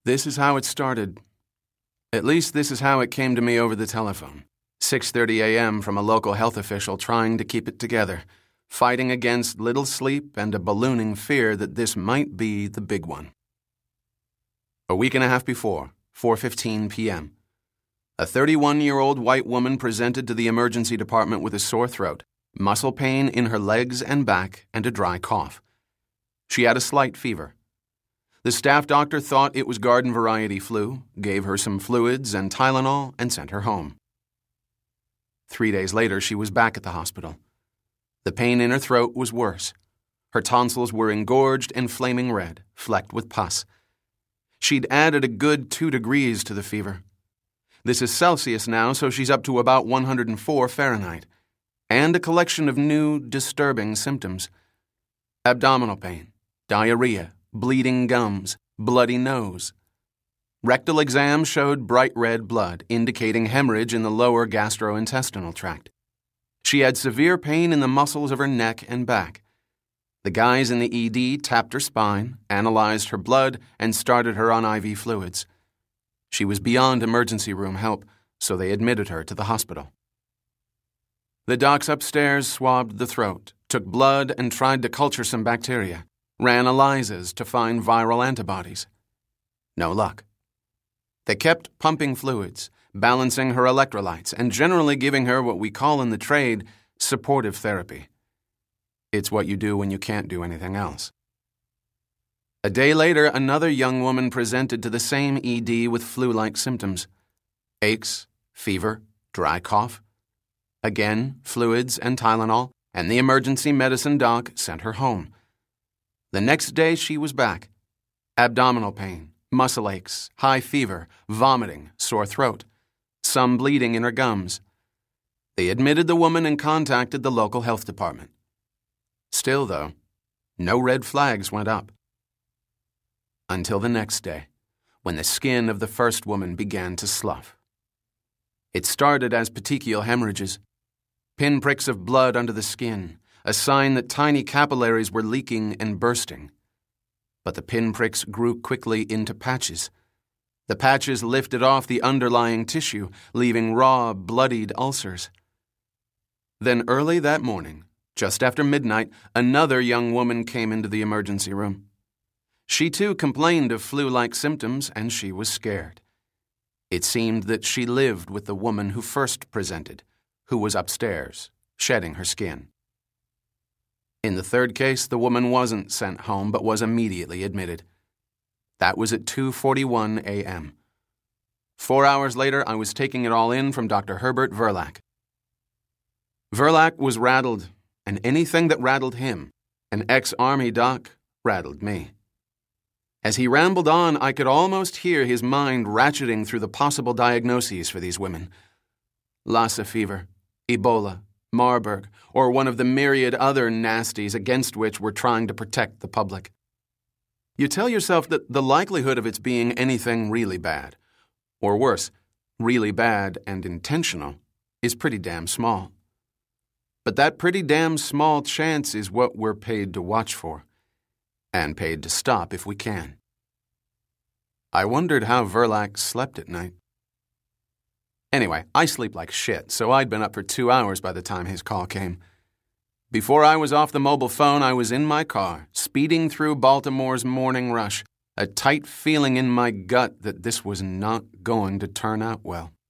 This is how it started. At least this is how it came to me over the telephone. 6:30 a.m. from a local health official trying to keep it together, fighting against little sleep and a ballooning fear that this might be the big one. A week and a half before, 4:15 p.m., a 31-year-old white woman presented to the emergency department with a sore throat, muscle pain in her legs and back, and a dry cough. She had a slight fever. The staff doctor thought it was garden variety flu, gave her some fluids and Tylenol, and sent her home. 3 days later, she was back at the hospital. The pain in her throat was worse. Her tonsils were engorged and flaming red, flecked with pus. She'd added a good 2 degrees to the fever. This is Celsius now, so she's up to about 104 Fahrenheit. And a collection of new, disturbing symptoms. Abdominal pain, diarrhea, bleeding gums, bloody nose. Rectal exam showed bright red blood, indicating hemorrhage in the lower gastrointestinal tract. She had severe pain in the muscles of her neck and back. The guys in the ED tapped her spine, analyzed her blood, and started her on IV fluids. She was beyond emergency room help, so they admitted her to the hospital. The docs upstairs swabbed the throat, took blood, and tried to culture some bacteria. Ran ELISAs to find viral antibodies. No luck. They kept pumping fluids, balancing her electrolytes, and generally giving her what we call in the trade supportive therapy. It's what you do when you can't do anything else. A day later, another young woman presented to the same ED with flu-like symptoms. Aches, fever, dry cough. Again, fluids and Tylenol, and the emergency medicine doc sent her home. The next day, she was back. Abdominal pain, muscle aches, high fever, vomiting, sore throat, some bleeding in her gums. They admitted the woman and contacted the local health department. Still, though, no red flags went up. Until the next day, when the skin of the first woman began to slough. It started as petechial hemorrhages, pinpricks of blood under the skin, a sign that tiny capillaries were leaking and bursting. But the pinpricks grew quickly into patches. The patches lifted off the underlying tissue, leaving raw, bloodied ulcers. Then early that morning, just after midnight, another young woman came into the emergency room. She too complained of flu-like symptoms, and she was scared. It seemed that she lived with the woman who first presented, who was upstairs, shedding her skin. In the third case, the woman wasn't sent home but was immediately admitted. That was at 2:41 a.m. 4 hours later, I was taking it all in from Dr. Herbert Verlack. Verlack was rattled, and anything that rattled him, an ex-Army doc, rattled me. As he rambled on, I could almost hear his mind ratcheting through the possible diagnoses for these women. Lassa fever, Ebola, Marburg, or one of the myriad other nasties against which we're trying to protect the public. You tell yourself that the likelihood of its being anything really bad, or worse, really bad and intentional, is pretty damn small. But that pretty damn small chance is what we're paid to watch for, and paid to stop if we can. I wondered how Verlack slept at night. Anyway, I sleep like shit, so I'd been up for 2 hours by the time his call came. Before I was off the mobile phone, I was in my car, speeding through Baltimore's morning rush, a tight feeling in my gut that this was not going to turn out well.